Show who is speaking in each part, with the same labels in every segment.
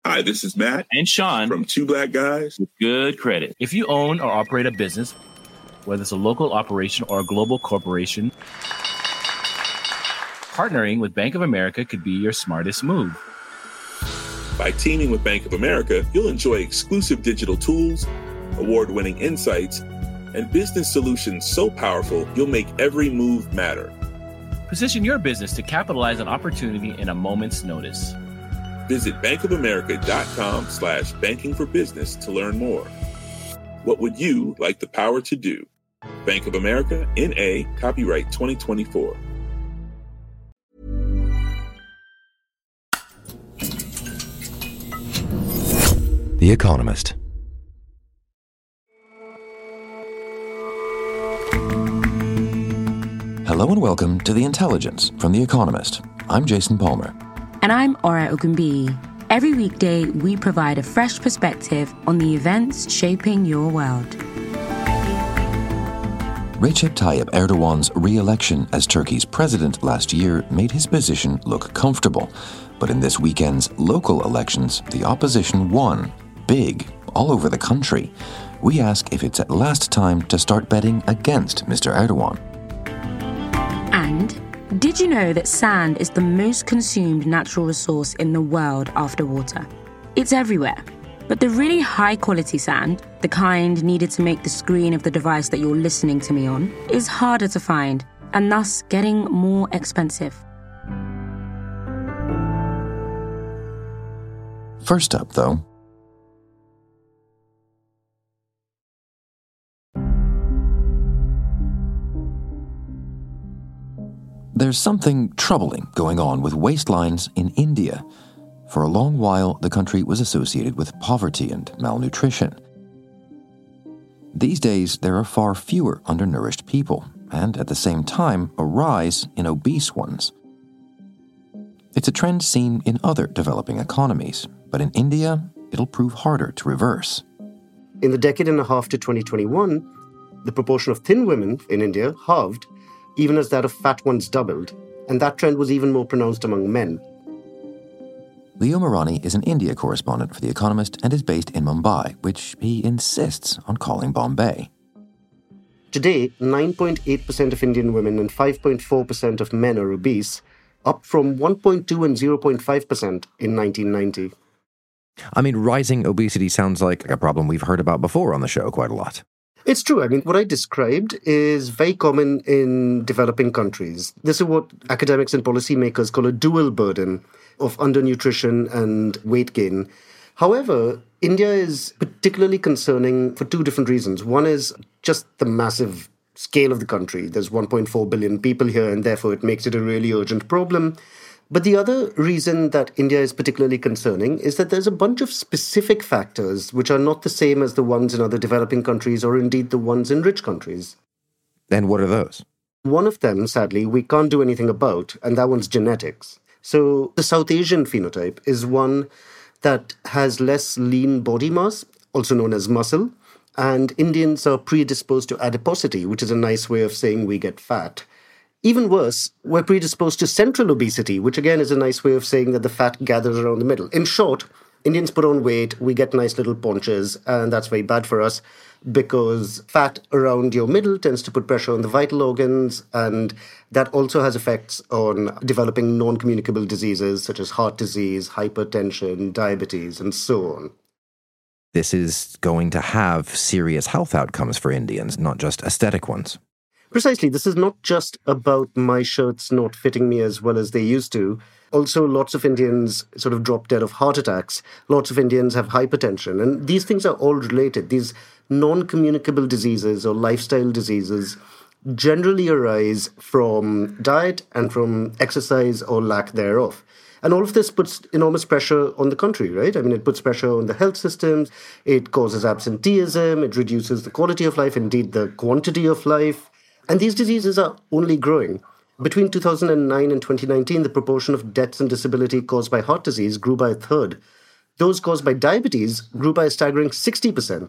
Speaker 1: Hi, this is Matt
Speaker 2: and Sean
Speaker 1: from Two Black Guys
Speaker 2: with Good Credit. If you own or operate a business, whether it's a local operation or a global corporation, partnering with Bank of America could be your smartest move.
Speaker 1: By teaming with Bank of America, you'll enjoy exclusive digital tools, award-winning insights, and business solutions so powerful you'll make every move matter.
Speaker 2: Position your business to capitalize on opportunity in a moment's notice.
Speaker 1: Visit bankofamerica.com/banking for business to learn more. What would you like the power to do? Bank of America, N.A., copyright 2024.
Speaker 3: The Economist. Hello and welcome to The Intelligence from The Economist. I'm Jason Palmer.
Speaker 4: And I'm Ora Ogunbiyi. Every weekday, we provide a fresh perspective on the events shaping your world.
Speaker 3: Recep Tayyip Erdogan's re-election as Turkey's president last year made his position look comfortable. But in this weekend's local elections, the opposition won, big, all over the country. We ask if it's at last time to start betting against Mr. Erdogan.
Speaker 4: And did you know that sand is the most consumed natural resource in the world after water? It's everywhere. But the really high-quality sand, the kind needed to make the screen of the device that you're listening to me on, is harder to find and thus getting more expensive.
Speaker 3: First up, though, there's something troubling going on with waistlines in India. For a long while, the country was associated with poverty and malnutrition. These days, there are far fewer undernourished people, and at the same time, a rise in obese ones. It's a trend seen in other developing economies, but in India, it'll prove harder to reverse.
Speaker 5: In the decade and a half to 2021, the proportion of thin women in India halved, even as that of fat ones doubled, and that trend was even more pronounced among men.
Speaker 3: Leo Marani is an India correspondent for The Economist and is based in Mumbai, which he insists on calling Bombay.
Speaker 5: Today, 9.8% of Indian women and 5.4% of men are obese, up from 1.2 and 0.5% in 1990.
Speaker 6: I mean, rising obesity sounds like a problem we've heard about before on the show quite a lot.
Speaker 5: It's true. I mean, what I described is very common in developing countries. This is what academics and policymakers call a dual burden of undernutrition and weight gain. However, India is particularly concerning for two different reasons. One is just the massive scale of the country. There's 1.4 billion people here, and therefore it makes it a really urgent problem. But the other reason that India is particularly concerning is that there's a bunch of specific factors which are not the same as the ones in other developing countries or indeed the ones in rich countries.
Speaker 6: And what are those?
Speaker 5: One of them, sadly, we can't do anything about, and that one's genetics. So the South Asian phenotype is one that has less lean body mass, also known as muscle, and Indians are predisposed to adiposity, which is a nice way of saying we get fat. Even worse, we're predisposed to central obesity, which again is a nice way of saying that the fat gathers around the middle. In short, Indians put on weight, we get nice little paunches, and that's very bad for us because fat around your middle tends to put pressure on the vital organs, and that also has effects on developing non-communicable diseases such as heart disease, hypertension, diabetes, and so on.
Speaker 6: This is going to have serious health outcomes for Indians, not just aesthetic ones.
Speaker 5: Precisely. This is not just about my shirts not fitting me as well as they used to. Also, lots of Indians sort of drop dead of heart attacks. Lots of Indians have hypertension. And these things are all related. These non-communicable diseases or lifestyle diseases generally arise from diet and from exercise or lack thereof. And all of this puts enormous pressure on the country, right? I mean, it puts pressure on the health systems. It causes absenteeism. It reduces the quality of life, indeed the quantity of life. And these diseases are only growing. Between 2009 and 2019, the proportion of deaths and disability caused by heart disease grew by a third. Those caused by diabetes grew by a staggering 60%.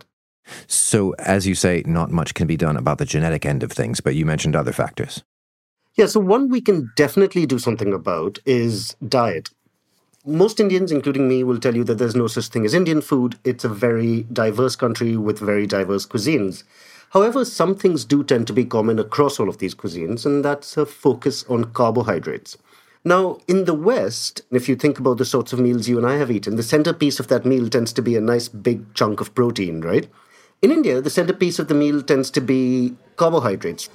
Speaker 6: So, as you say, not much can be done about the genetic end of things, but you mentioned other factors.
Speaker 5: Yeah, so one we can definitely do something about is diet. Most Indians, including me, will tell you that there's no such thing as Indian food. It's a very diverse country with very diverse cuisines. However, some things do tend to be common across all of these cuisines, and that's a focus on carbohydrates. Now, in the West, if you think about the sorts of meals you and I have eaten, the centerpiece of that meal tends to be a nice big chunk of protein, right? In India, the centerpiece of the meal tends to be carbohydrates.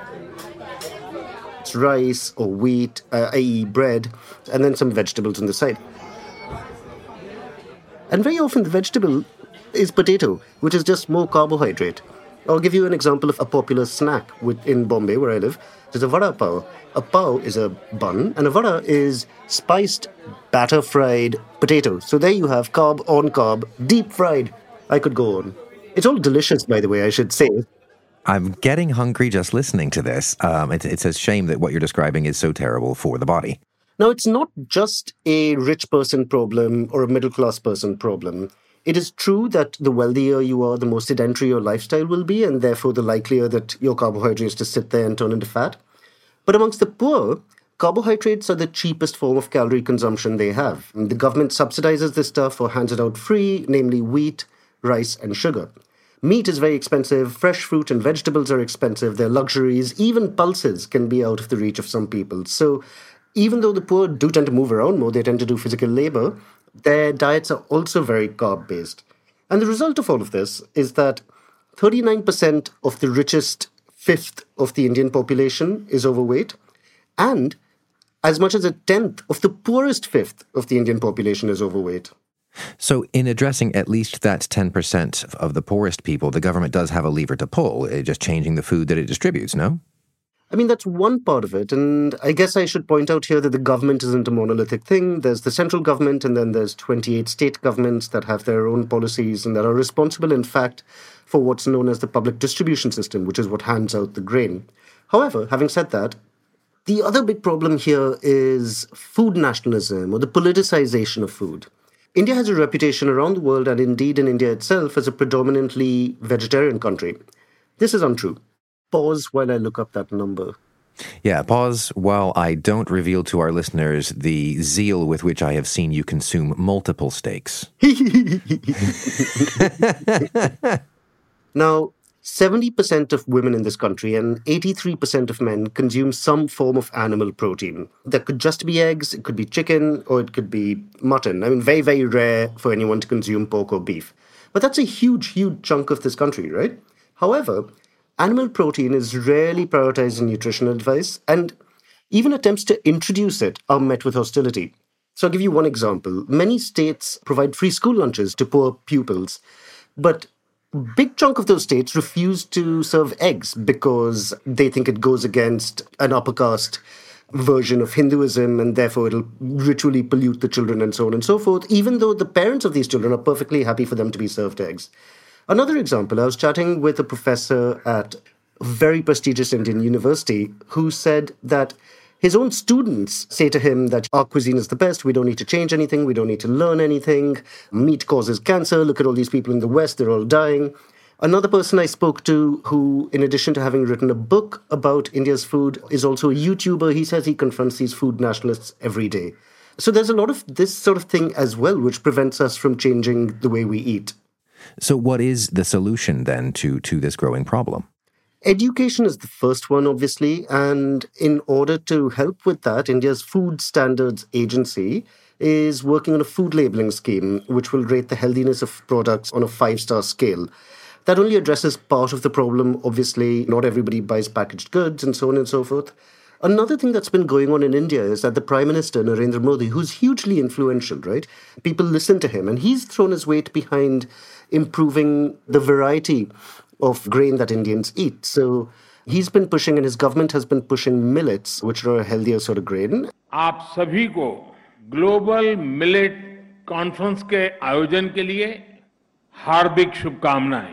Speaker 5: It's rice or wheat, i.e. bread, and then some vegetables on the side. And very often the vegetable is potato, which is just more carbohydrate. I'll give you an example of a popular snack in Bombay, where I live. There's a vada pav. A pav is a bun, and a vada is spiced, batter-fried potato. So there you have carb on carb, deep-fried. I could go on. It's all delicious, by the way, I should say.
Speaker 6: I'm getting hungry just listening to this. It's a shame that what you're describing is so terrible for the body.
Speaker 5: Now, it's not just a rich person problem or a middle-class person problem. It is true that the wealthier you are, the more sedentary your lifestyle will be, and therefore the likelier that your carbohydrates just sit there and turn into fat. But amongst the poor, carbohydrates are the cheapest form of calorie consumption they have. And the government subsidizes this stuff or hands it out free, namely wheat, rice, and sugar. Meat is very expensive, fresh fruit and vegetables are expensive, they're luxuries, even pulses can be out of the reach of some people. So even though the poor do tend to move around more, they tend to do physical labor, their diets are also very carb-based. And the result of all of this is that 39% of the richest fifth of the Indian population is overweight, and as much as a tenth of the poorest fifth of the Indian population is overweight.
Speaker 6: So in addressing at least that 10% of the poorest people, the government does have a lever to pull, just changing the food that it distributes, no?
Speaker 5: I mean, that's one part of it. And I guess I should point out here that the government isn't a monolithic thing. There's the central government, and then there's 28 state governments that have their own policies and that are responsible, in fact, for what's known as the public distribution system, which is what hands out the grain. However, having said that, the other big problem here is food nationalism or the politicization of food. India has a reputation around the world, and indeed in India itself, as a predominantly vegetarian country. This is untrue. Pause while I look up that number.
Speaker 6: Yeah, pause while I don't reveal to our listeners the zeal with which I have seen you consume multiple steaks.
Speaker 5: Now, 70% of women in this country and 83% of men consume some form of animal protein. That could just be eggs, it could be chicken, or it could be mutton. I mean, very, very rare for anyone to consume pork or beef. But that's a huge, huge chunk of this country, right? However, animal protein is rarely prioritized in nutritional advice, and even attempts to introduce it are met with hostility. So I'll give you one example. Many states provide free school lunches to poor pupils, but a big chunk of those states refuse to serve eggs because they think it goes against an upper caste version of Hinduism, and therefore it'll ritually pollute the children and so on and so forth, even though the parents of these children are perfectly happy for them to be served eggs. Another example, I was chatting with a professor at a very prestigious Indian university who said that his own students say to him that our cuisine is the best, we don't need to change anything, we don't need to learn anything, meat causes cancer, look at all these people in the West, they're all dying. Another person I spoke to who, in addition to having written a book about India's food, is also a YouTuber. He says he confronts these food nationalists every day. So there's a lot of this sort of thing as well, which prevents us from changing the way we eat.
Speaker 6: So what is the solution then to this growing problem?
Speaker 5: Education is the first one, obviously, and in order to help with that, India's Food Standards Agency is working on a food labeling scheme which will rate the healthiness of products on a 5-star scale. That only addresses part of the problem. Obviously, not everybody buys packaged goods and so on and so forth. Another thing that's been going on in India is that the Prime Minister, Narendra Modi, who's hugely influential, right? People listen to him, and he's thrown his weight behind improving the variety of grain that Indians eat. So he's been pushing, and his government has been pushing millets, which are a healthier sort of grain.
Speaker 7: आप सभी को global millet conference के आयोजन के लिए हार्दिक शुभकामनाएं.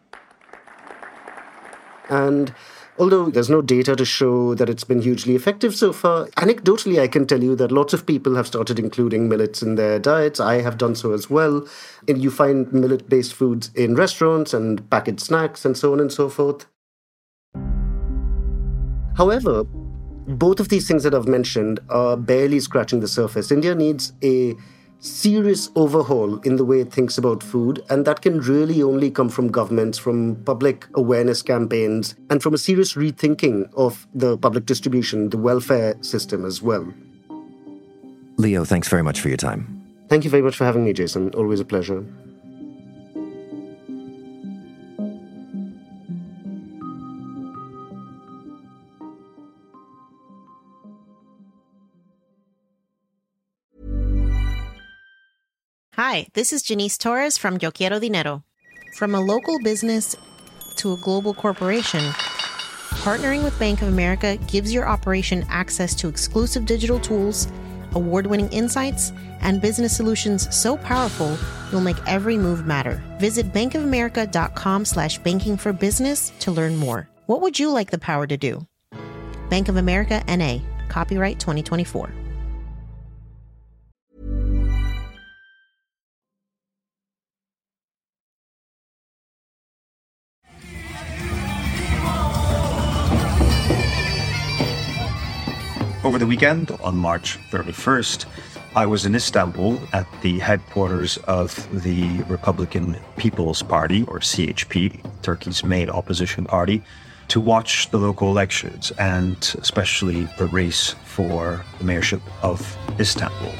Speaker 5: And although there's no data to show that it's been hugely effective so far, anecdotally I can tell you that lots of people have started including millets in their diets. I have done so as well. And you find millet-based foods in restaurants and packaged snacks and so on and so forth. However, both of these things that I've mentioned are barely scratching the surface. India needs a serious overhaul in the way it thinks about food, and that can really only come from governments, from public awareness campaigns, and from a serious rethinking of the public distribution, the welfare system as well.
Speaker 6: Leo, thanks very much for your time.
Speaker 5: Thank you very much for having me, Jason. Always a pleasure.
Speaker 8: Hi, this is Janice Torres from Yo Quiero Dinero. From a local business to a global corporation, partnering with Bank of America gives your operation access to exclusive digital tools, award-winning insights, and business solutions so powerful you'll make every move matter. Visit bankofamerica.com/banking for business to learn more. What would you like the power to do? Bank of America, N.A., copyright 2024.
Speaker 9: Over the weekend, on March 31st, I was in Istanbul at the headquarters of the Republican People's Party, or CHP, Turkey's main opposition party, to watch the local elections and especially the race for the mayorship of Istanbul.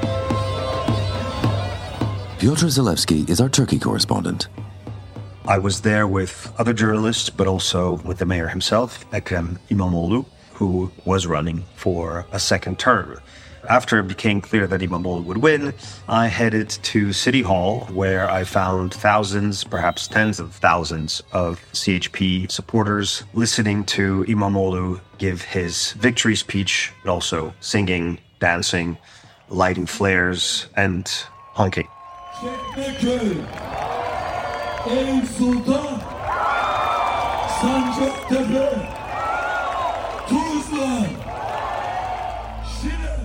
Speaker 3: Piotr Zalewski is our Turkey correspondent.
Speaker 9: I was there with other journalists, but also with the mayor himself, Ekrem İmamoğlu, who was running for a second term. After it became clear that İmamoğlu would win, I headed to City Hall, where I found thousands, perhaps tens of thousands of CHP supporters listening to İmamoğlu give his victory speech, but also singing, dancing, lighting flares, and honking.
Speaker 10: Çekmeköy, Eyüp Sultan, Sancaktepe, Tuzla, Şile.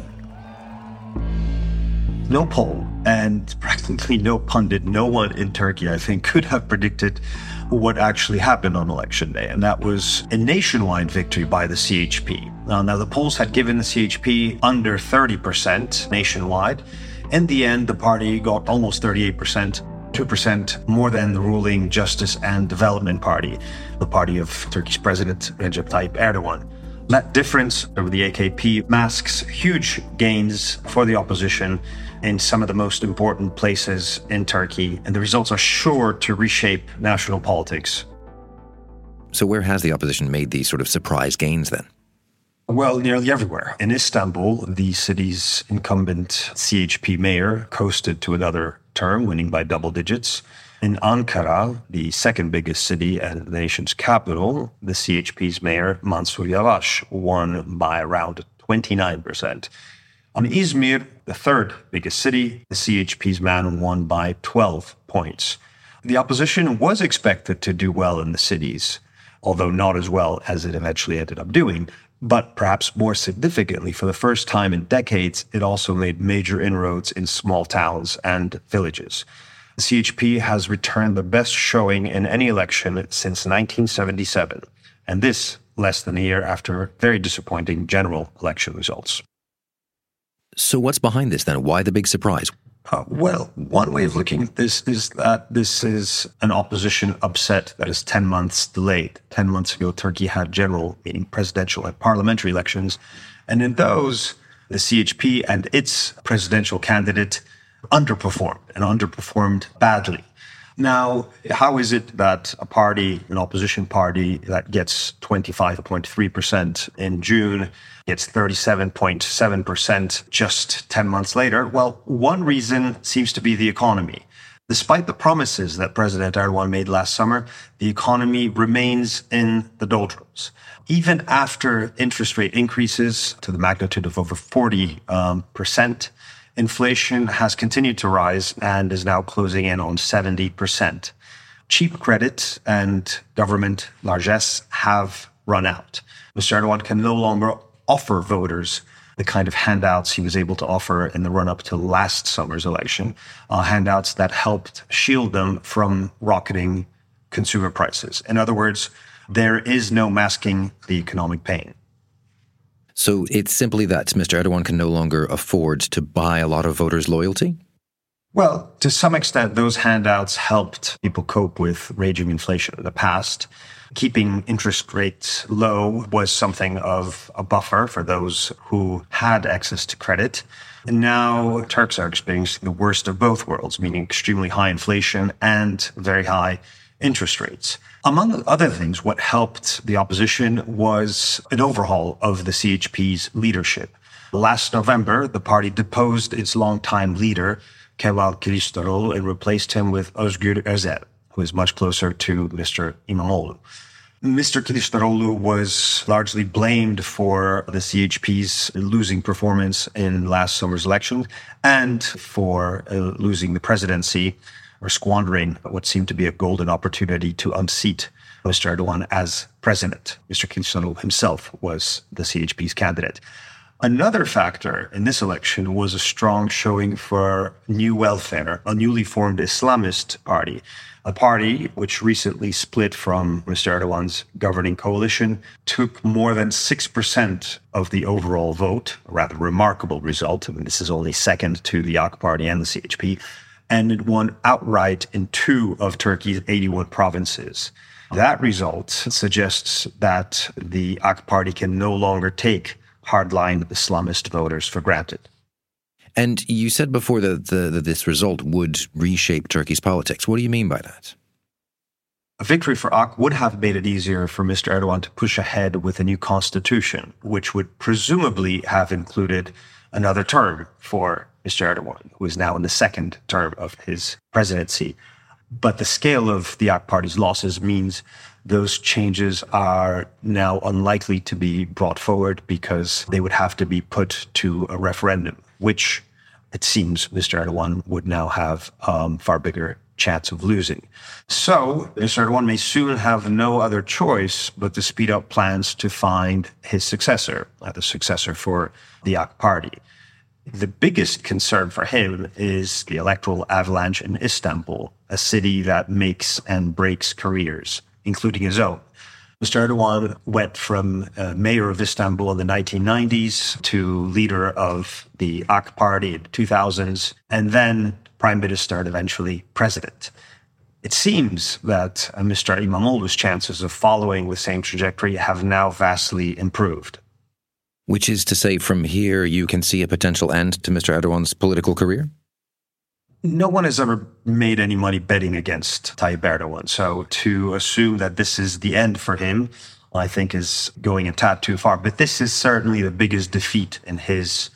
Speaker 9: No poll and practically no pundit, no one in Turkey, I think, could have predicted what actually happened on election day. And that was a nationwide victory by the CHP. Now the polls had given the CHP under 30% nationwide. In the end, the party got almost 38%, 2% more than the ruling Justice and Development Party, the party of Turkey's President Recep Tayyip Erdogan. That difference over the AKP masks huge gains for the opposition in some of the most important places in Turkey, and the results are sure to reshape national politics.
Speaker 6: So where has the opposition made these sort of surprise gains then?
Speaker 9: Well, nearly everywhere. In Istanbul, the city's incumbent CHP mayor coasted to another term, winning by double digits. In Ankara, the second biggest city and the nation's capital, the CHP's mayor, Mansur Yavaş, won by around 29%. On Izmir, the third biggest city, the CHP's man won by 12 points. The opposition was expected to do well in the cities, although not as well as it eventually ended up doing. But perhaps more significantly, for the first time in decades, it also made major inroads in small towns and villages. The CHP has returned the best showing in any election since 1977, and this less than a year after very disappointing general election results.
Speaker 6: So what's behind this then? Why the big surprise?
Speaker 9: Well, one way of looking at this is that this is an opposition upset that is 10 months delayed. 10 months ago, Turkey had general, meaning presidential and parliamentary elections. And in those, the CHP and its presidential candidate underperformed badly. Now, how is it that a party, an opposition party that gets 25.3% in June, gets 37.7% just 10 months later? Well, one reason seems to be the economy. Despite the promises that President Erdogan made last summer, the economy remains in the doldrums. Even after interest rate increases to the magnitude of over 40%, inflation has continued to rise and is now closing in on 70%. Cheap credit and government largesse have run out. Mr. Erdogan can no longer offer voters the kind of handouts he was able to offer in the run-up to last summer's election, handouts that helped shield them from rocketing consumer prices. In other words, there is no masking the economic pain.
Speaker 6: So it's simply that Mr. Erdogan can no longer afford to buy a lot of voters' loyalty?
Speaker 9: Well, to some extent, those handouts helped people cope with raging inflation in the past. Keeping interest rates low was something of a buffer for those who had access to credit. And now Turks are experiencing the worst of both worlds, meaning extremely high inflation and very high interest rates. Among other things, what helped the opposition was an overhaul of the CHP's leadership. Last November, the party deposed its longtime leader, Kemal Kılıçdaroğlu, and replaced him with Özgür Özel, who is much closer to Mr. İmamoğlu. Mr. Kılıçdaroğlu was largely blamed for the CHP's losing performance in last summer's election and for losing the presidency or squandering what seemed to be a golden opportunity to unseat Mr. Erdogan as president. Mr. Kılıçdaroğlu himself was the CHP's candidate. Another factor in this election was a strong showing for New Welfare, a newly formed Islamist party, a party which recently split from Mr. Erdogan's governing coalition, took more than 6% of the overall vote, a rather remarkable result. I mean, this is only second to the AK Party and the CHP, and it won outright in 2 of Turkey's 81 provinces. That result suggests that the AK Party can no longer take hardline Islamist voters for granted.
Speaker 6: And you said before that this result would reshape Turkey's politics. What do you mean by that?
Speaker 9: A victory for AK would have made it easier for Mr. Erdogan to push ahead with a new constitution, which would presumably have included another term for Mr. Erdogan, who is now in the second term of his presidency. But the scale of the AK Party's losses means those changes are now unlikely to be brought forward because they would have to be put to a referendum, which it seems Mr. Erdogan would now have far bigger chance of losing. So Mr. Erdogan may soon have no other choice but to speed up plans to find his successor, the successor for the AK Party. The biggest concern for him is the electoral avalanche in Istanbul, a city that makes and breaks careers, including his own. Mr. Erdogan went from mayor of Istanbul in the 1990s to leader of the AK Party in the 2000s, and then prime minister and eventually president. It seems that Mr. İmamoğlu's chances of following the same trajectory have now vastly improved.
Speaker 6: Which is to say, from here, you can see a potential end to Mr. Erdogan's political career?
Speaker 9: No one has ever made any money betting against Tayyip Erdogan. So to assume that this is the end for him, I think is going a tad too far. But this is certainly the biggest defeat in his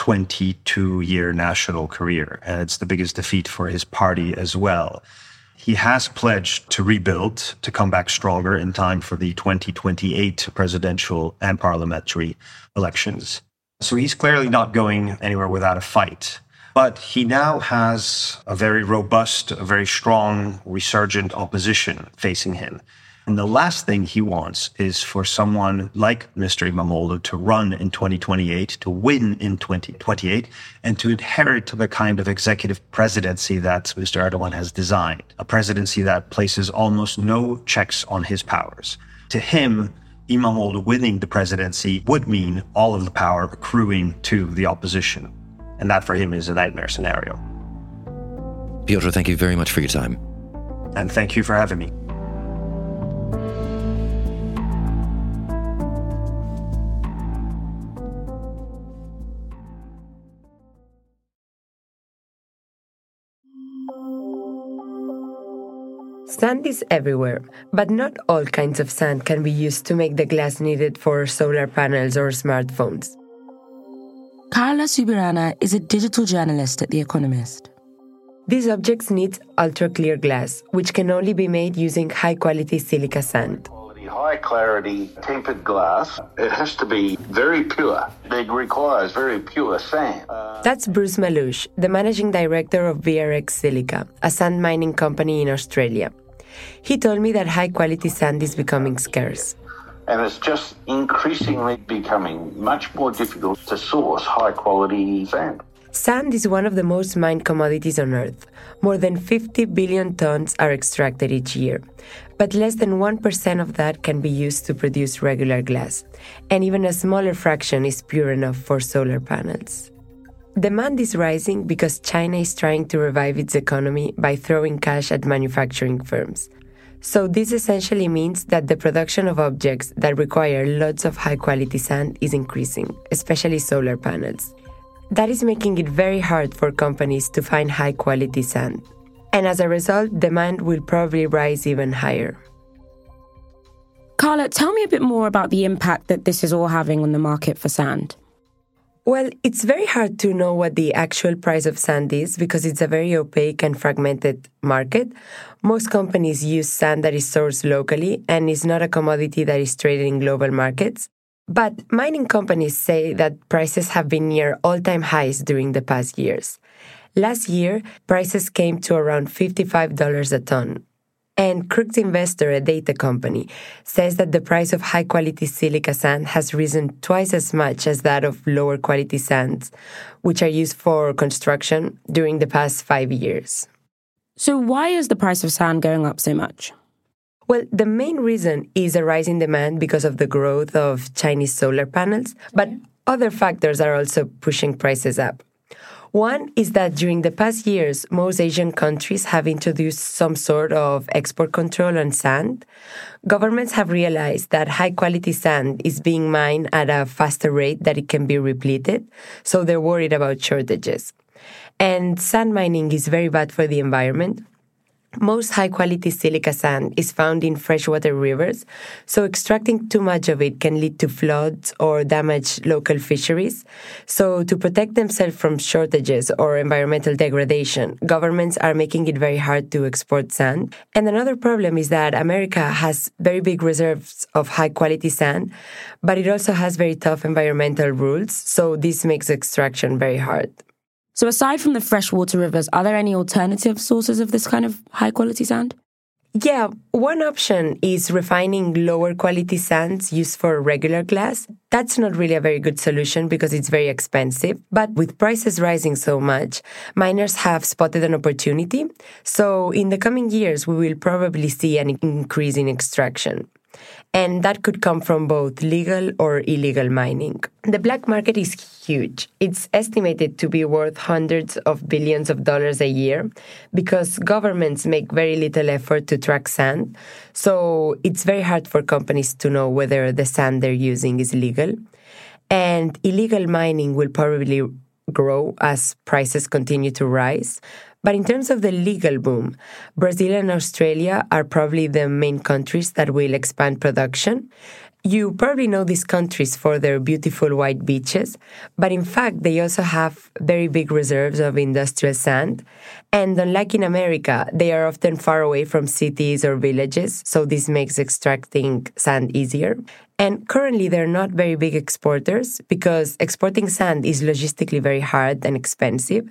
Speaker 9: 22-year national career. And it's the biggest defeat for his party as well. He has pledged to rebuild, to come back stronger in time for the 2028 presidential and parliamentary elections. So he's clearly not going anywhere without a fight. But he now has a very robust, a very strong, resurgent opposition facing him. And the last thing he wants is for someone like Mr. İmamoğlu to run in 2028, to win in 2028, and to inherit the kind of executive presidency that Mr. Erdogan has designed, a presidency that places almost no checks on his powers. To him, İmamoğlu winning the presidency would mean all of the power accruing to the opposition. And that for him is a nightmare scenario.
Speaker 6: Piotr, thank you very much for your time.
Speaker 9: And thank you for having me.
Speaker 11: Sand is everywhere, but not all kinds of sand can be used to make the glass needed for solar panels or smartphones.
Speaker 4: Carla Subirana is a digital journalist at The Economist.
Speaker 11: These objects need ultra-clear glass, which can only be made using high-quality silica sand.
Speaker 12: High-clarity tempered glass, it has to be very pure. It requires very pure sand.
Speaker 11: That's Bruce Malouche, the managing director of VRX Silica, a sand mining company in Australia. He told me that high-quality sand is becoming scarce.
Speaker 12: And it's just increasingly becoming much more difficult to source high-quality sand.
Speaker 11: Sand is one of the most mined commodities on Earth. More than 50 billion tons are extracted each year, but less than 1% of that can be used to produce regular glass, and even a smaller fraction is pure enough for solar panels. Demand is rising because China is trying to revive its economy by throwing cash at manufacturing firms. So this essentially means that the production of objects that require lots of high-quality sand is increasing, especially solar panels. That is making it very hard for companies to find high-quality sand. And as a result, demand will probably rise even higher.
Speaker 4: Carla, tell me a bit more about the impact that this is all having on the market for sand.
Speaker 11: Well, it's very hard to know what the actual price of sand is because it's a very opaque and fragmented market. Most companies use sand that is sourced locally and is not a commodity that is traded in global markets. But mining companies say that prices have been near all-time highs during the past years. Last year, prices came to around $55 a ton. And Crooks Investor, a data company, says that the price of high-quality silica sand has risen twice as much as that of lower-quality sands, which are used for construction during the past 5 years.
Speaker 4: So why is the price of sand going up so much?
Speaker 11: Well, the main reason is a rise in demand because of the growth of Chinese solar panels, but other factors are also pushing prices up. One is that during the past years, most Asian countries have introduced some sort of export control on sand. Governments have realized that high-quality sand is being mined at a faster rate that it can be repleted, so they're worried about shortages. And sand mining is very bad for the environment. Most high-quality silica sand is found in freshwater rivers, so extracting too much of it can lead to floods or damage local fisheries. So to protect themselves from shortages or environmental degradation, governments are making it very hard to export sand. And another problem is that America has very big reserves of high-quality sand, but it also has very tough environmental rules, so this makes extraction very hard.
Speaker 4: So aside from the freshwater rivers, are there any alternative sources of this kind of high-quality sand?
Speaker 11: Yeah, one option is refining lower-quality sands used for regular glass. That's not really a very good solution because it's very expensive. But with prices rising so much, miners have spotted an opportunity. So in the coming years, we will probably see an increase in extraction. And that could come from both legal or illegal mining. The black market is huge. It's estimated to be worth hundreds of billions of dollars a year because governments make very little effort to track sand. So it's very hard for companies to know whether the sand they're using is legal. And illegal mining will probably grow as prices continue to rise. But in terms of the legal boom, Brazil and Australia are probably the main countries that will expand production. You probably know these countries for their beautiful white beaches, but in fact, they also have very big reserves of industrial sand. And unlike in America, they are often far away from cities or villages, so this makes extracting sand easier. And currently, they're not very big exporters because exporting sand is logistically very hard and expensive.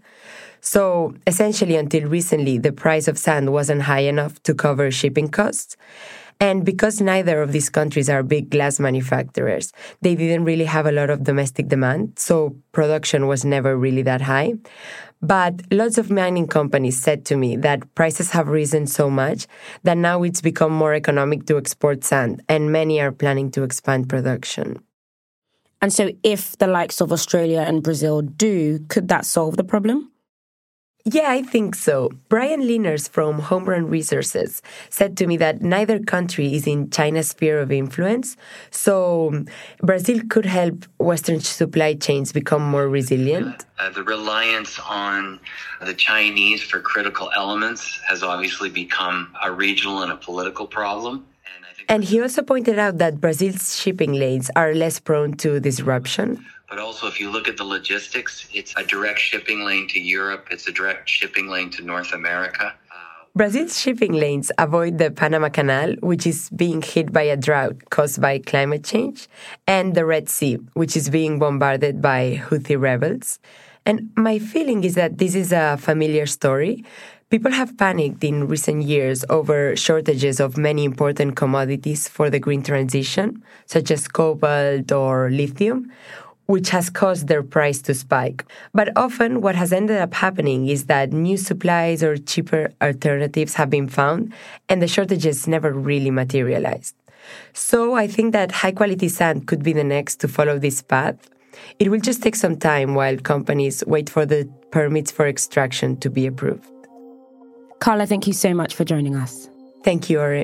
Speaker 11: So essentially, until recently, the price of sand wasn't high enough to cover shipping costs. And because neither of these countries are big glass manufacturers, they didn't really have a lot of domestic demand, so production was never really that high. But lots of mining companies said to me that prices have risen so much that now it's become more economic to export sand, and many are planning to expand production.
Speaker 4: And so if the likes of Australia and Brazil do, could that solve the problem?
Speaker 11: Yeah, I think so. Brian Liners from Home Run Resources said to me that neither country is in China's sphere of influence, so Brazil could help Western supply chains become more resilient.
Speaker 13: The reliance on the Chinese for critical elements has obviously become a regional and a political problem.
Speaker 11: And he also pointed out that Brazil's shipping lanes are less prone to disruption.
Speaker 13: But also, if you look at the logistics, it's a direct shipping lane to Europe. It's a direct shipping lane to North America.
Speaker 11: Brazil's shipping lanes avoid the Panama Canal, which is being hit by a drought caused by climate change, and the Red Sea, which is being bombarded by Houthi rebels. And my feeling is that this is a familiar story. People have panicked in recent years over shortages of many important commodities for the green transition, such as cobalt or lithium. which has caused their price to spike. But often what has ended up happening is that new supplies or cheaper alternatives have been found, and the shortages never really materialized. So I think that high-quality sand could be the next to follow this path. It will just take some time while companies wait for the permits for extraction to be approved.
Speaker 4: Carla, thank you so much for joining us.
Speaker 11: Thank you, Ori.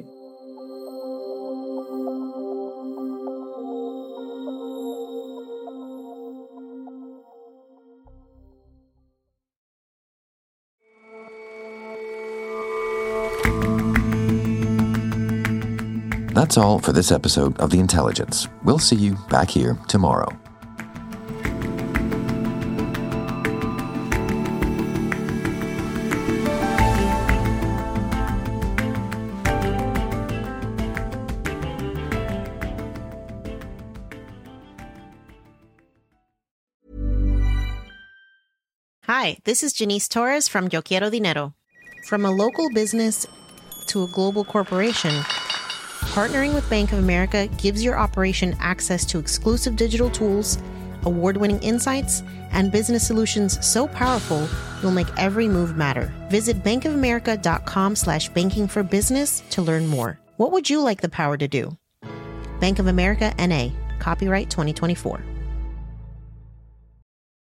Speaker 3: That's all for this episode of The Intelligence. We'll see you back here tomorrow.
Speaker 8: Hi, this is Janice Torres from Yo Quiero Dinero. From a local business to a global corporation, partnering with Bank of America gives your operation access to exclusive digital tools, award-winning insights, and business solutions so powerful you'll make every move matter. Visit bankofamerica.com/banking for business to learn more. What would you like the power to do? Bank of America, N.A., copyright 2024.